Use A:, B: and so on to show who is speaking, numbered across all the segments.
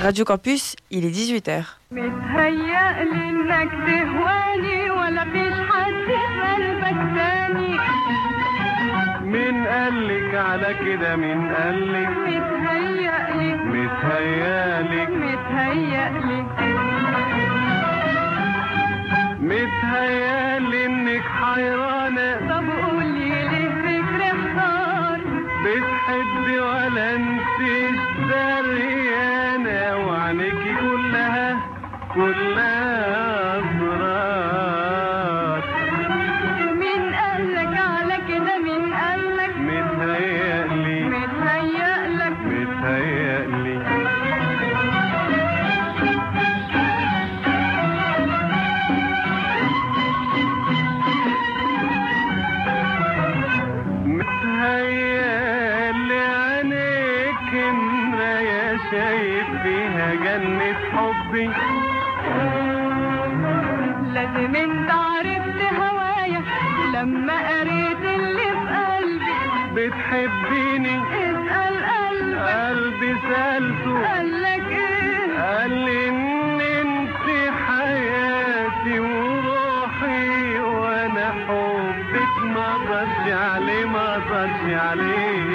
A: Radio Campus, il est 18h.
B: متهيألي إنك تهواني ولا فيش حد في قلبك تاني.
C: مين قالك على كده؟ مين قالك؟
B: متهيألي
C: متهيألك
B: متهيألي
C: متهيألي إنك حيرانة.
B: طب قولي ليه فكري احتار؟
C: بتحبي ولا انتش دريانة، وعينيكي كلها أسرار.
B: مين قالك على كده؟ مين قالك؟
C: متهيألي
B: متهيألك
C: متهيألي متهيألي عينيك مراية شايف فيها جنة حبي.
B: لازم انت عرفت هوايا لما قريت اللي في قلبي.
C: بتحبيني؟
B: اسأل
C: قلبي سألته
B: قالك ايه؟
C: قال لي ان انت حياتي وروحي، وانا حبك ما اقدرش عليه ما اقدرش عليه.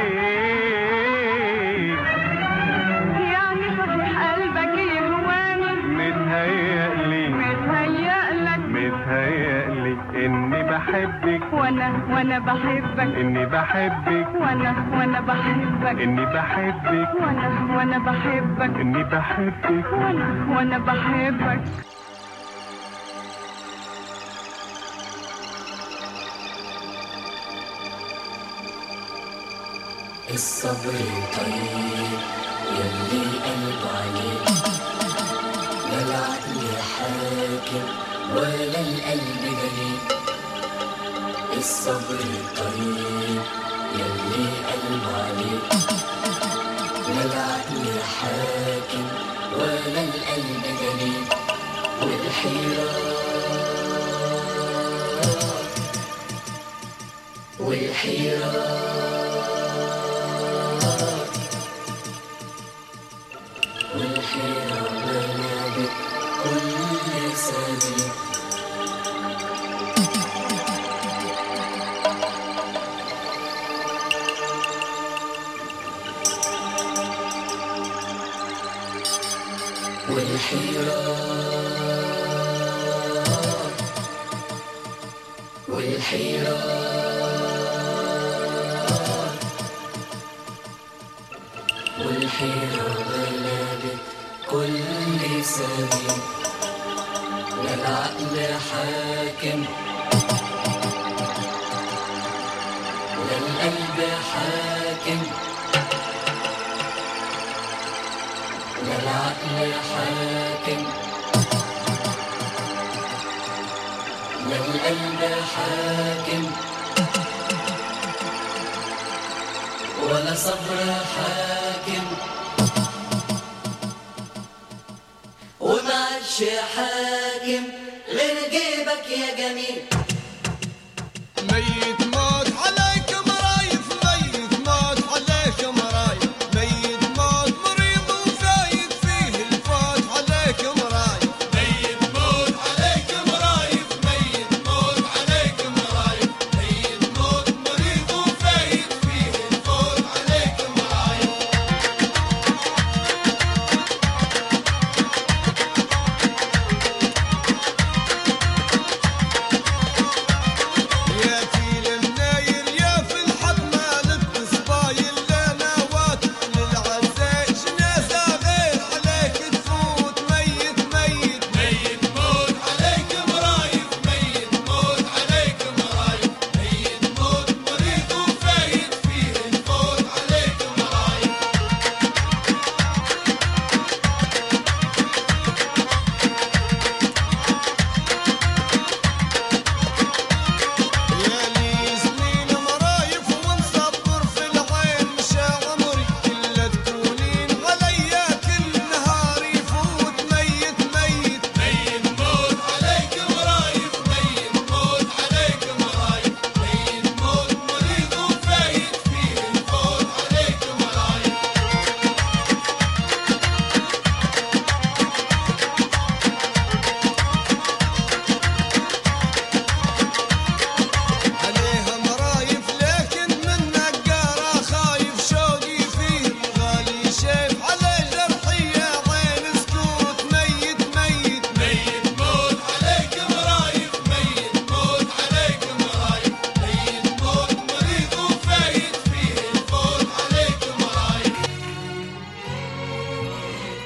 B: يعني صحيح قلبك يهواني؟
C: متهيألي
B: متهيألك
C: متهيألي اني بحبك،
B: وانا بحبك،
C: اني بحبك،
B: وانا بحبك،
C: اني بحبك،
B: وانا بحبك،
C: اني بحبك.
B: وانا بحبك.
D: الصبر طيب يلي قلب عليك، لا العقل حاكم ولا القلب دليل. الصبر طيب يلي قلب عليك، لا العقل حاكم ولا القلب دليل. والحيرة والحيرة بلادك كل سبيل. والحيرة بلادك كل سبيل. لا العقل حاكم لا القلب حاكم، لا العقل حاكم لا القلب حاكم، ولا صبر حاكم وما عادش حاكم غير جيبك يا جميل.
E: ميت موت عليك مرايف، ميت موت عليك مرايف، ميت موت مريض وفايت فيه الفوت عليك مرايف. ميت موت عليك مرايف، ميت موت عليك مرايف، ميت موت مريض وفايت فيه الفوت عليك مرايف. يا فيل الناس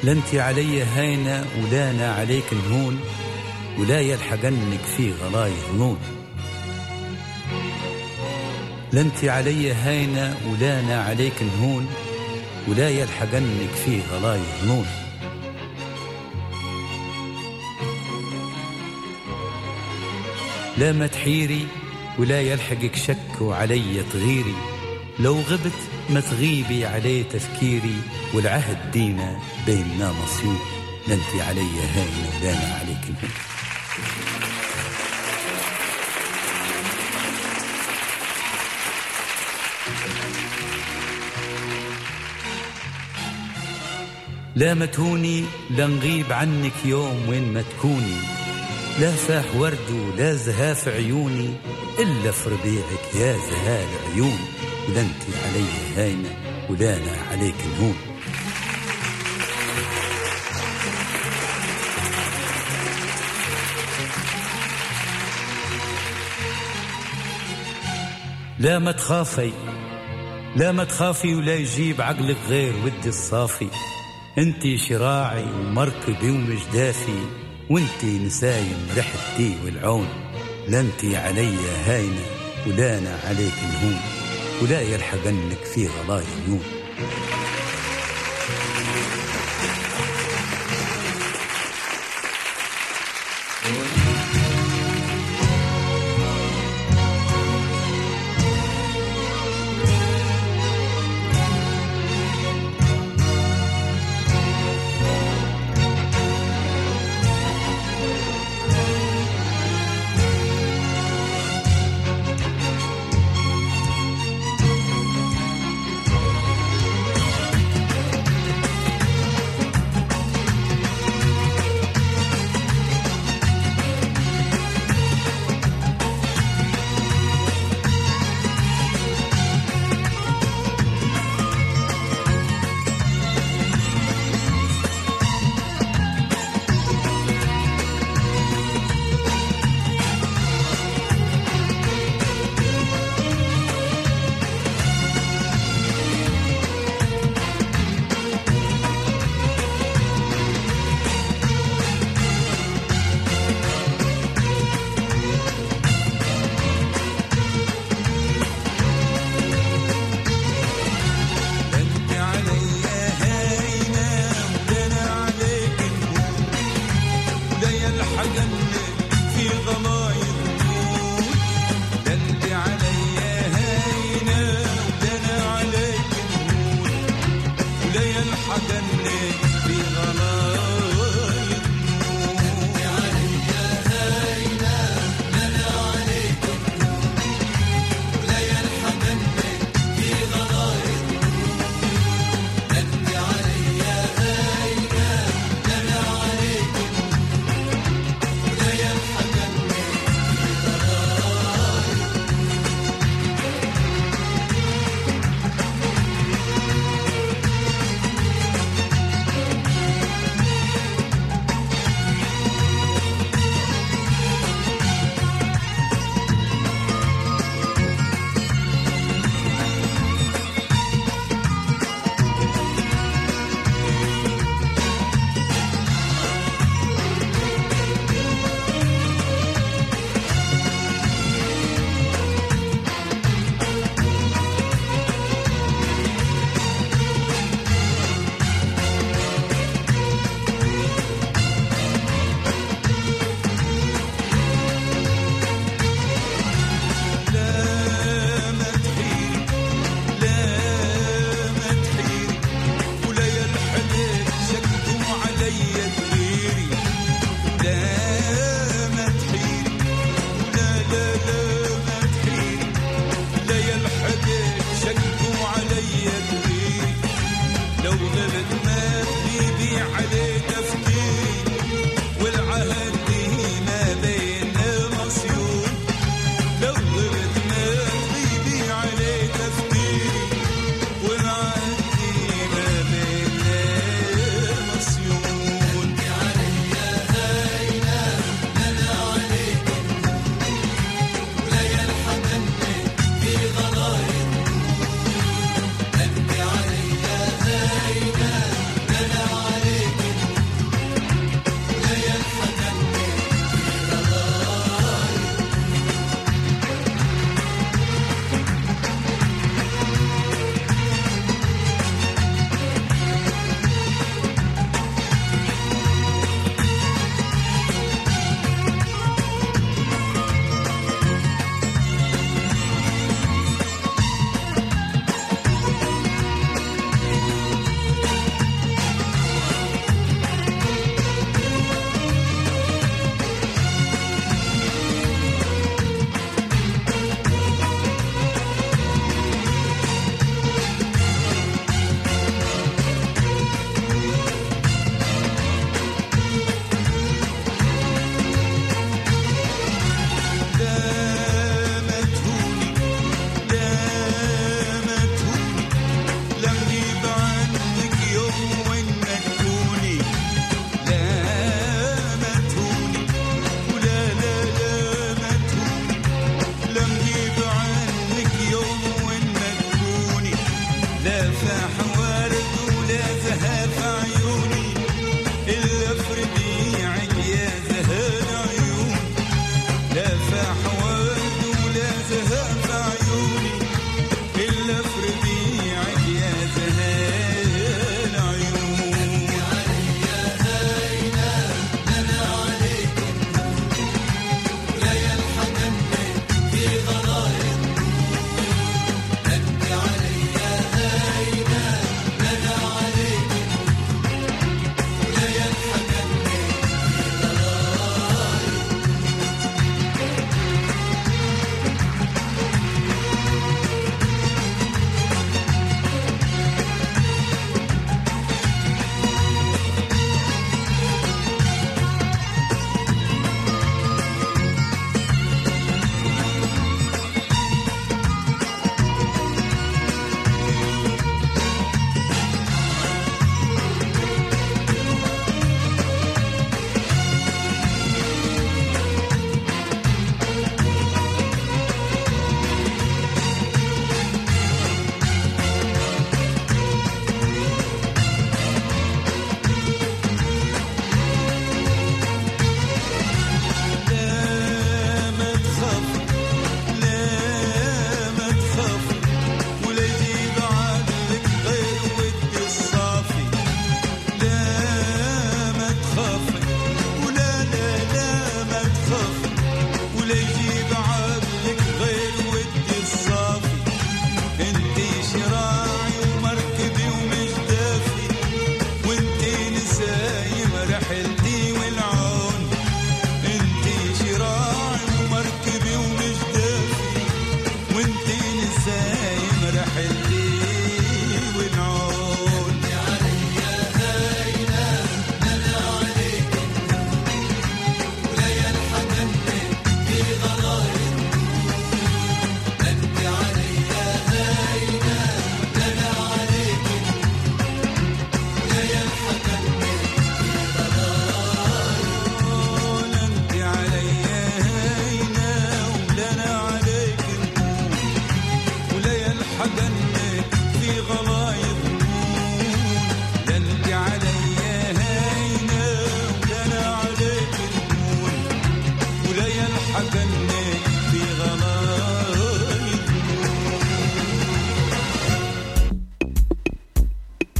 F: لا انت علي هاينة ولا أنا عليك نهون، ولا يلحقنك في غلاي ظنون. لا انت علي هاينة ولا أنا عليك نهون، ولا يلحقنك في غلاي ظنون. لا ما تحيري ولا يلحقك شك وعلي تغيري، لو غبت ما تغيبي علي تفكيري، والعهد دينا بيننا مصيور. لا انت علي هاينة ولا أنا عليك نهون. لا ما تهوني لا نغيب عنك يوم وين ما تكوني، لا فاح ورد ولا زهاف عيوني إلا في ربيعك يا زهال عيون. ولا انت علي هاينة ولا أنا عليك نهون. لا ما تخافي لا ما تخافي ولا يجيب عقلك غير ودي الصافي. انتي شراعي ومركبي ومجدافي، وانتي نسايم ريحتي والعون. لا انتي علي هاينة ولا أنا عليك نهون، ولا يلحقنك في غلاي عيون.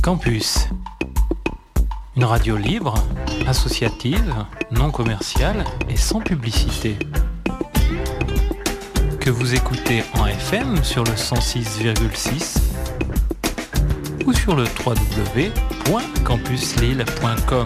G: Campus, une radio libre, associative, non commerciale et sans publicité. Que vous écoutez en FM sur le 106,6 ou sur le www.campuslille.com.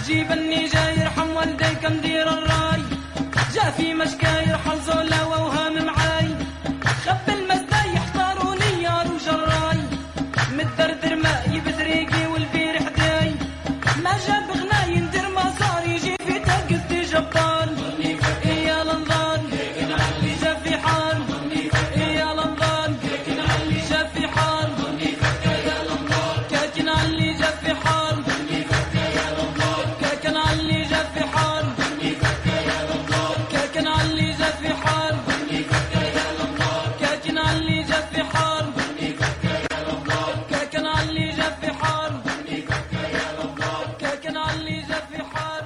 H: جيبني جاي يرحم والدي كندير الراي جا في مشكا يرحل زولا ووهام معاي خب المزدا يحتاروني يا روج الراي متدردر ماي بطريقي والبير حداي ما جاب غناي ندير ما صار يجي في تاقستي جبار يا لنظان اللي جا في حار يا لنظان اللي جا في حار كاكن اللي جا في حار كاكن اللي جا في حار كاكن اللي جا في حار كاكن اللي جا في حار كاكن اللي جا في حار كاكن اللي جا في حار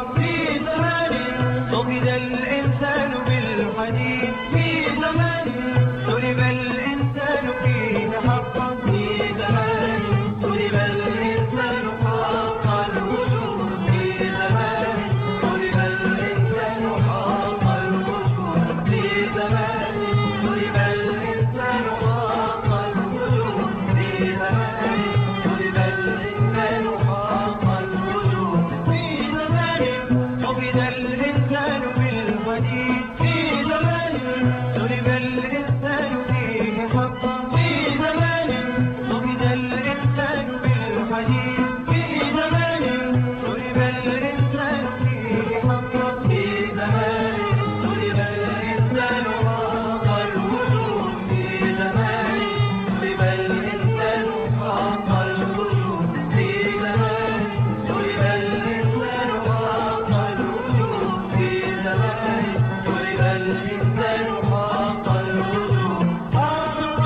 E: حقا في زمان صغد الإنسان بالحديد في زمان سلب الإنسان فيه حقا في زمان سلب الإنسان حق الوجود في زمان سلب الإنسان حق الوجود في زمان سلب الإنسان حق الوجود في زمان سلب الإنسان حق الوجود في زمان صغد الإنسان بالحديد في زمان سلب الإنسان فيه حقا في زمان صغد الإنسان بالحديد في زمان سلب الإنسان فيه حقا في زمان سلب الإنسان حق الوجود في زمان سلب الإنسان حق الوجود في زمان سلب الإنسان حق الوجود في زمان سلب الإنسان حق الوجود حق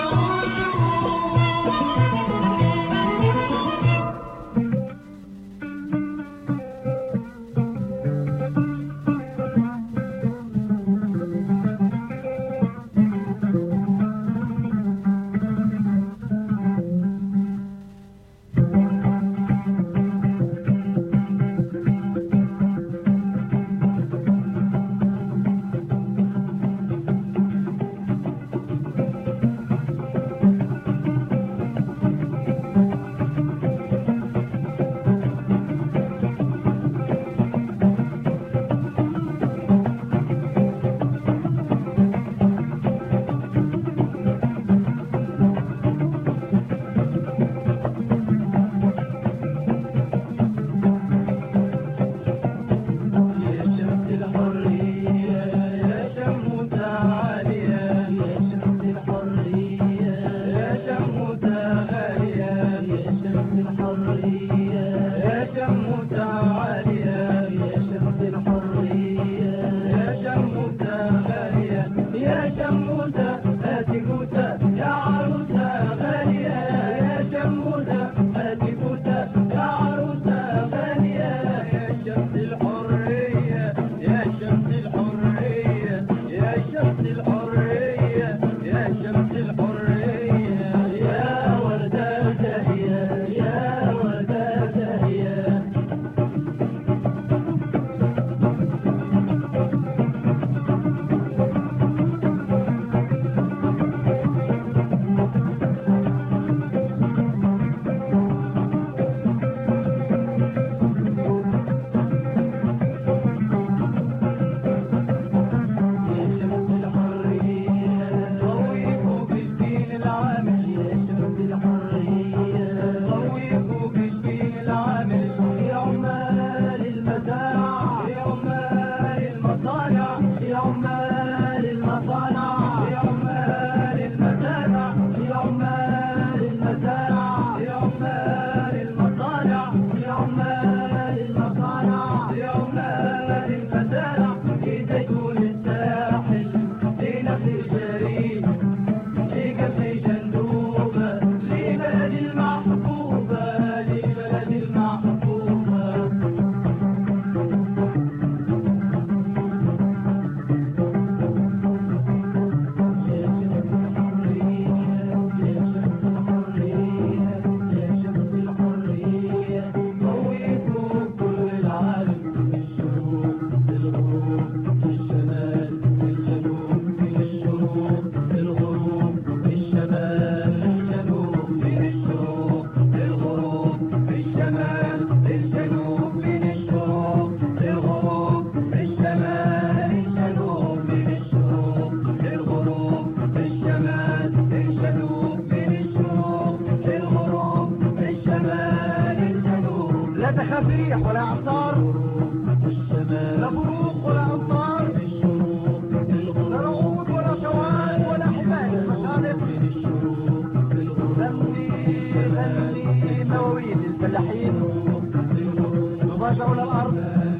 E: يرجعون الأرض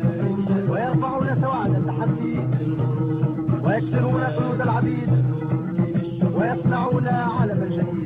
E: ويرفعون سواعد التحدي ويكسرون قيود العبيد ويصنعون علم الجديد.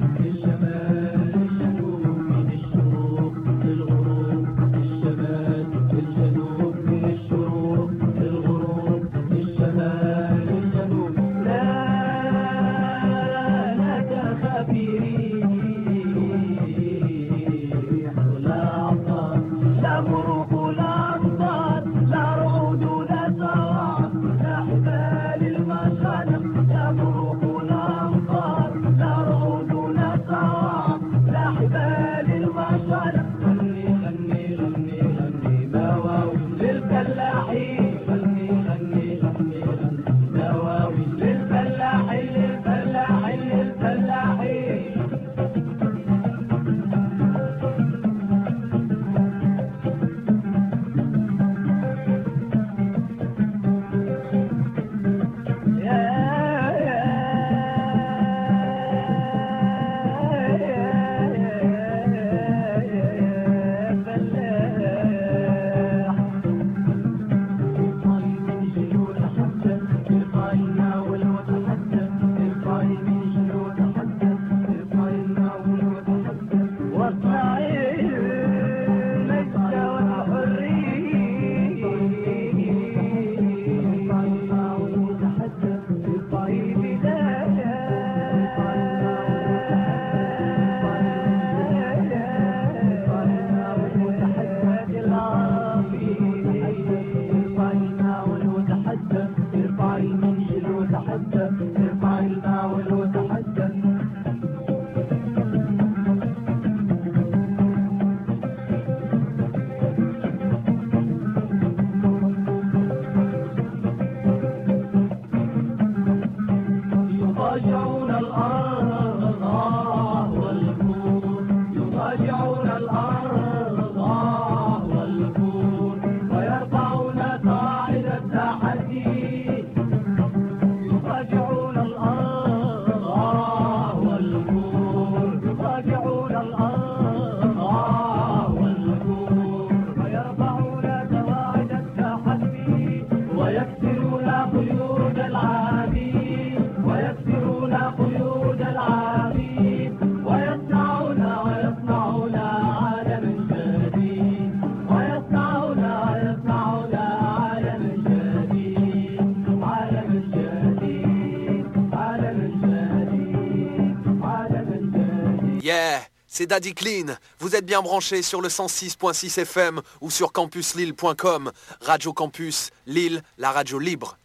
I: Yeah, c'est Daddy Clean. Vous êtes bien branchés sur le 106.6 FM ou sur campuslille.com. Radio Campus Lille, la radio libre.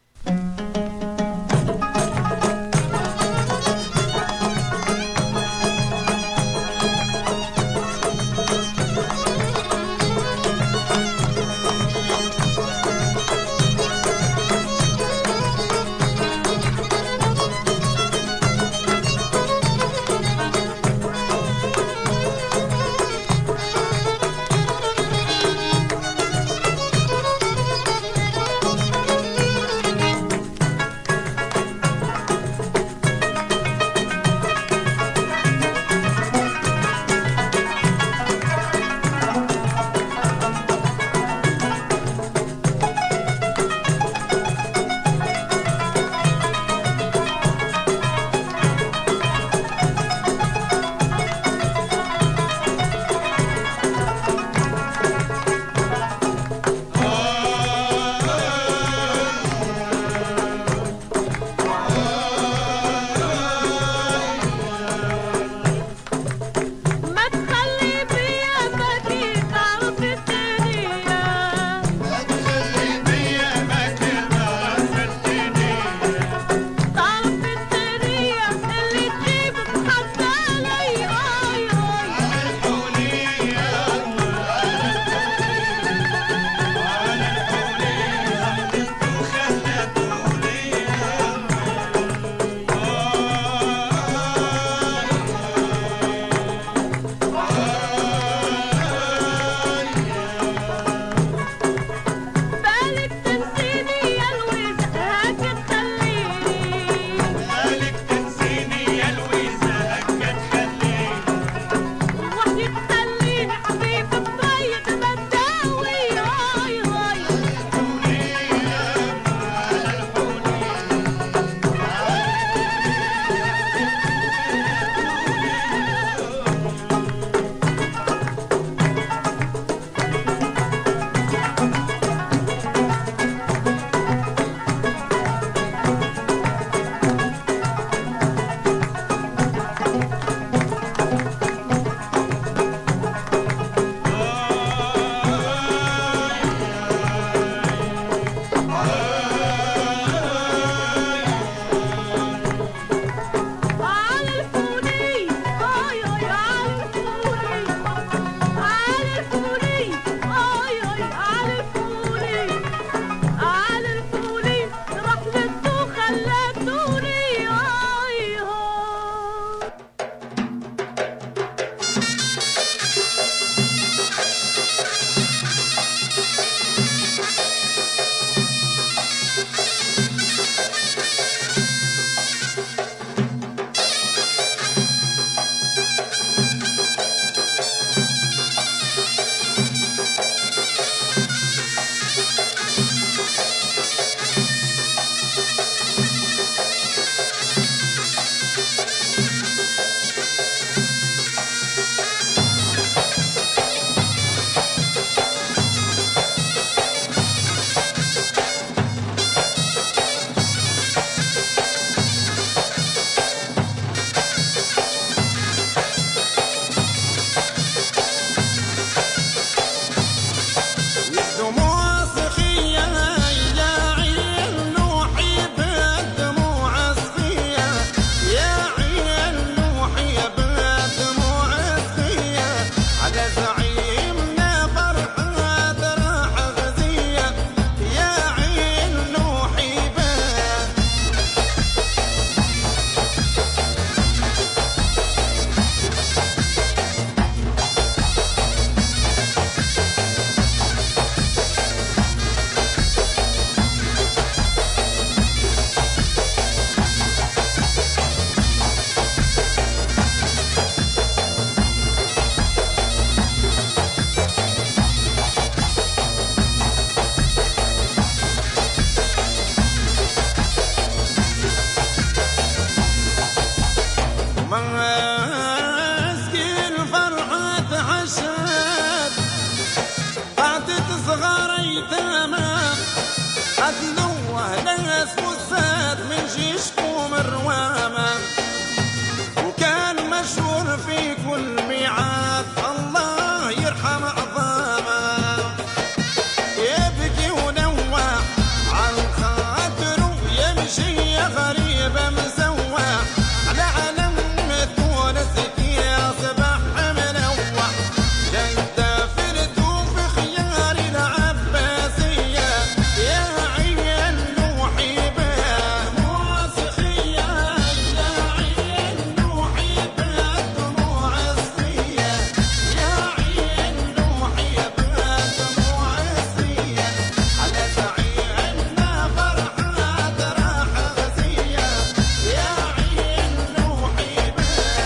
E: قتلوه ناس فساد من جيشكم الروامة وكان مشهور في كل ميعاد الله يرحم عظامه يبكي ونوع عن خاطره يمشي غريب مزوع على علم تونس يصبح منوع جد فرته في خيار العباسية يا عين نوحي بها موسيقية يا عين نوحي بها دموع الصية يا عين نوحي بها دموع الصية على سعينا فرحات راحة غزية يا عين نوحي بها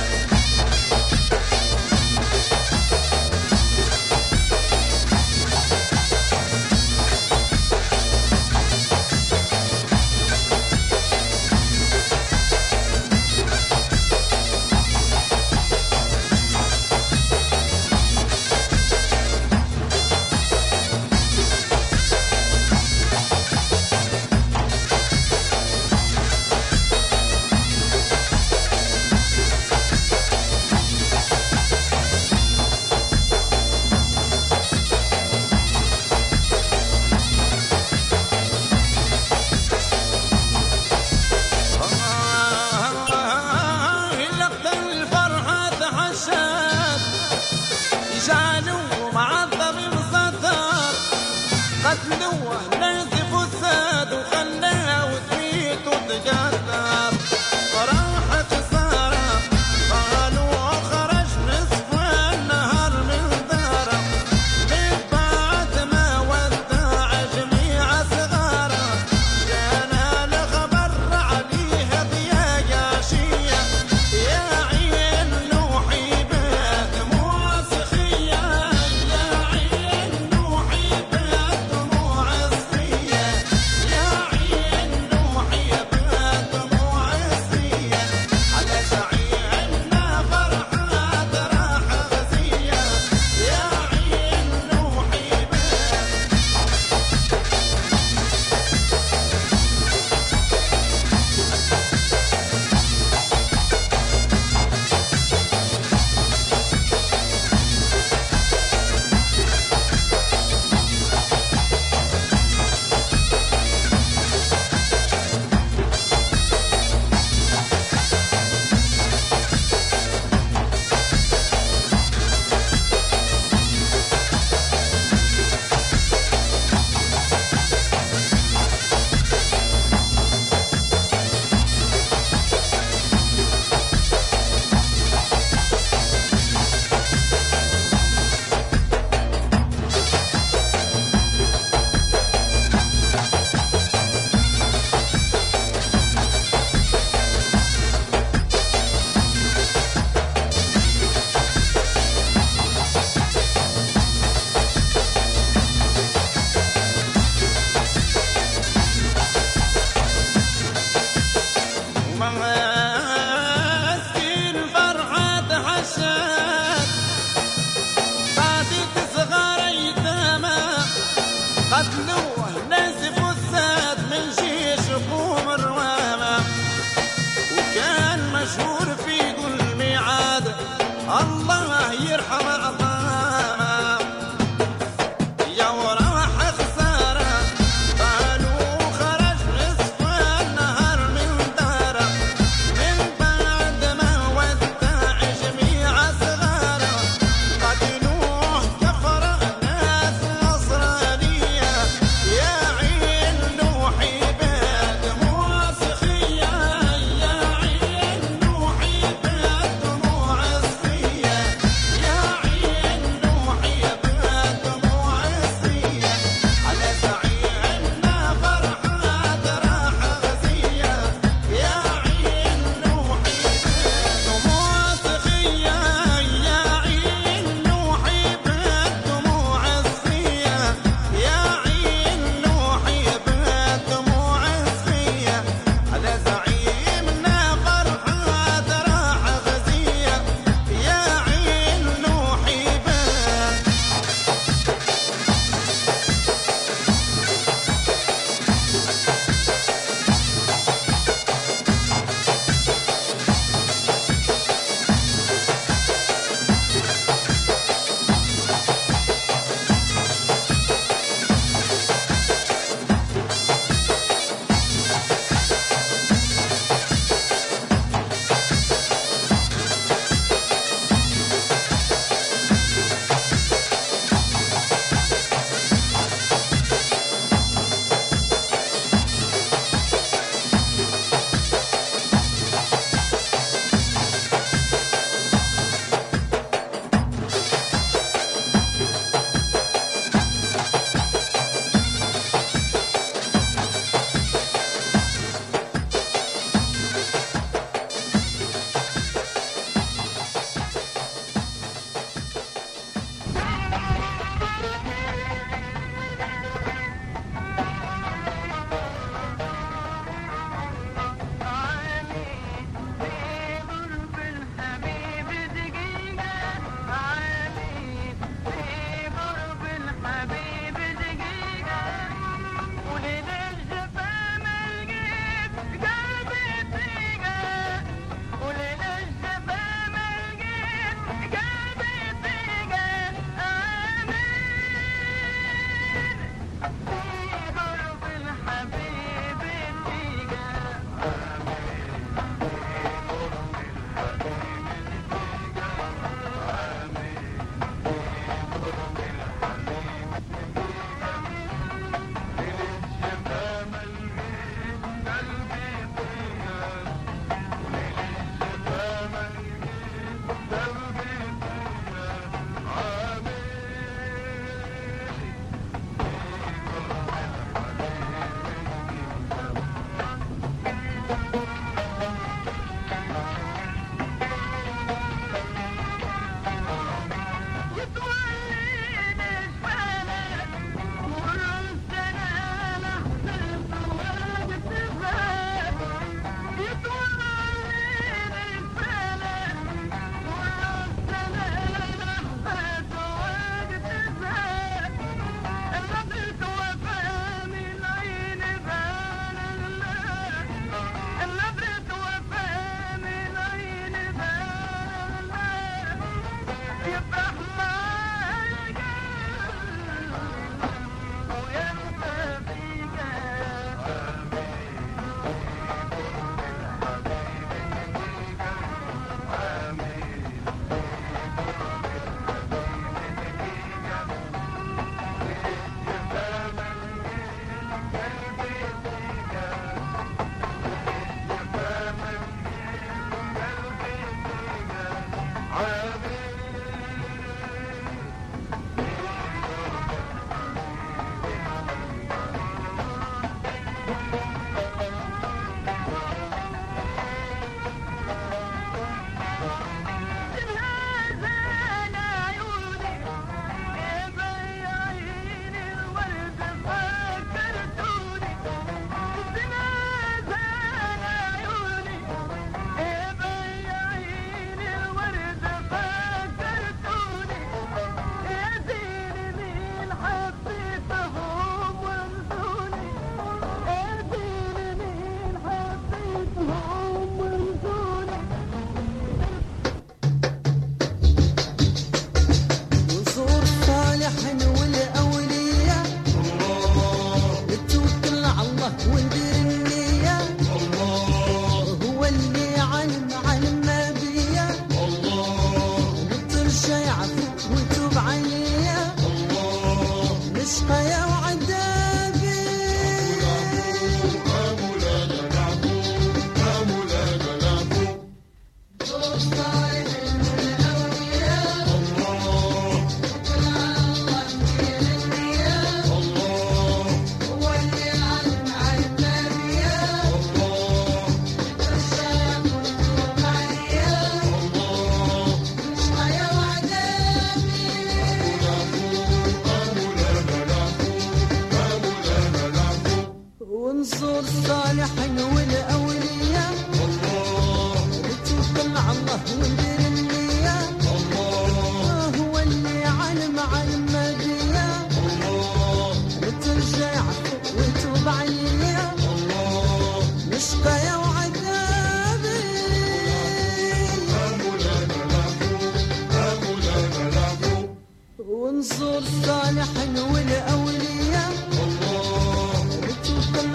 E: لقد الفرحة تحشت جعلوه معظم مسطر قتلوه ناس فساد وخلاه وتميت وتقدر راحت سارة قالوا خرج نصف النهار من داره من بعد ما ودع جميع صغاره جانا الخبر عليه ضياق عشية يا عين نوحي بها دموع سخية يا عين نوحي بها دموع الصية يا عين نوحي بها دموع الصية على سعينا فرحات راحة غزية يا عين نوحي بها مسكين فرحة تحشت بعدت صغار يتامى قتلوه ناس فساد من جيشكم الروامة وكان مشهور في كل ميعاد الله يرحم عظامه يا وراح خسارة قالوا خرج نصف النهار من داره من بعد ما ودع جميع صغاره قتلوه كفر ناس نصرانية يا عين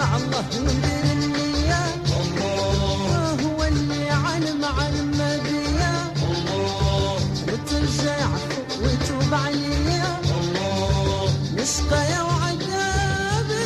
J: تطلع الله وندير النية هو اللي علم ما بيا وترجع يعفو ويتوب عليا نشقى يا وعذابي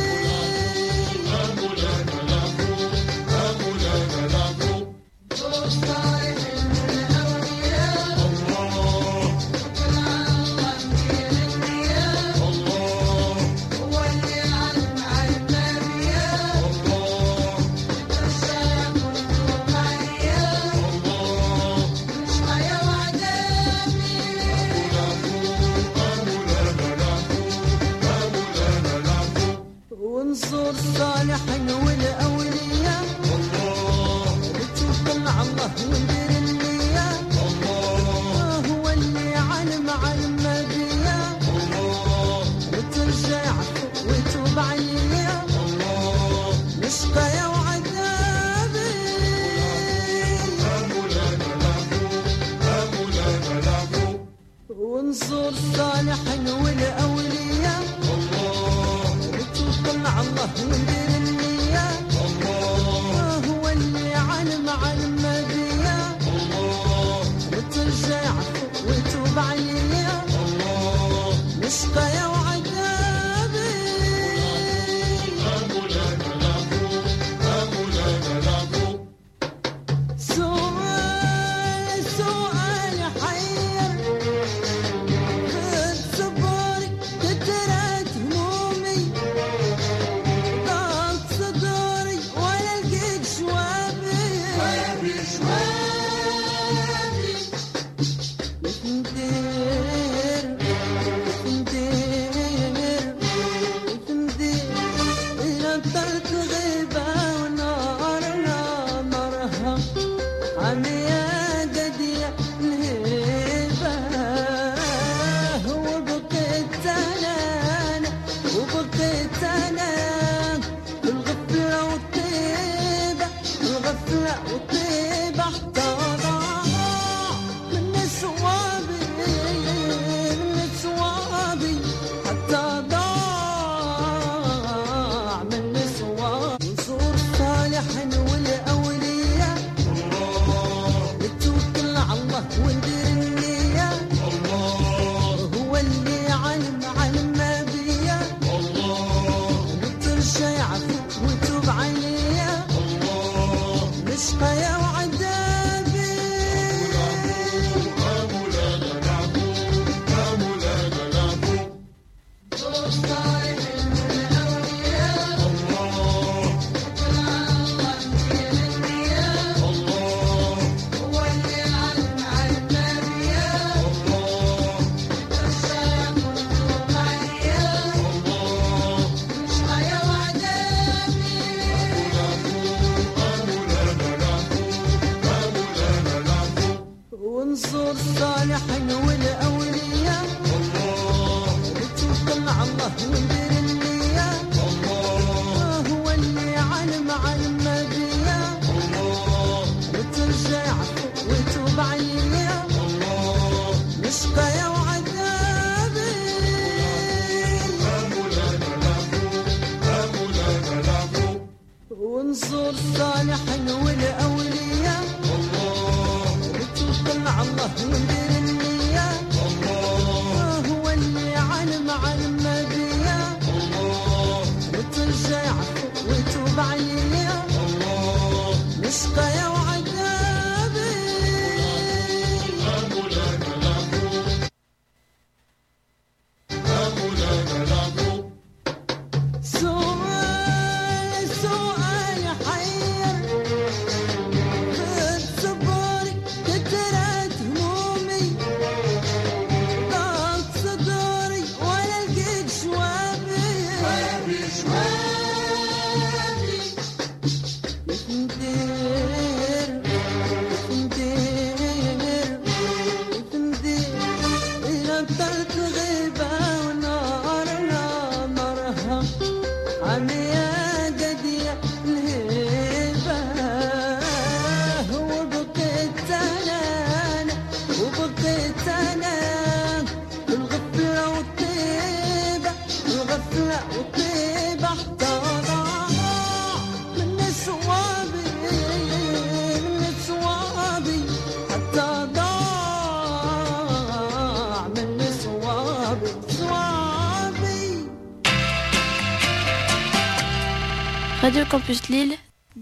J: ونزور الصالحين والأولياء نتوكل على الله وندير النية هو اللي علم ما بيا وترجع يعفو ويتوب عليا نشقى يا وعذابي ونزور الصالحين والأولياء نتوكل على الله وندير النية هو اللي علم ما بيا وترجع يعفو ويتوب عليا نشقى يا وعذابي سؤال حير خذ صبري كترت همومي ضاق صدوري ولا لقيت جوابي ندير إلى طرت غيبة ونارها عميا قدية الهيبة وبقيت أنا الغفلة والطيبة حتى ضاع من صوابي حتى ضاع من صوابي نزور الصالحين والأولياء نتوكل على الله وندير النية هو اللي علم ما بيا وترجع يعفو ويتوب عليا نشقى يا وعذابي ونزور الصالحين والأولياء نتوكل على الله وندير النية هو اللي علم ما بيا وترجع يعفو ويتوب عليا نشقى يا وعذابي ونزور الصالحين والأولياء نتوكل على الله وندير النية هو اللي علم ما بيا وترجع يعفو ويتوب عليا نشقى يا وعذابي سؤال حير خذ صبري كترت همومي ضاق صدوري ولا لقيت جوابي ندير إلى طرت غيبة ونارها عميا قدية الهيبة وبقيت أنا الغفلة والطيبة حتى ضاع
K: Radio Campus Lille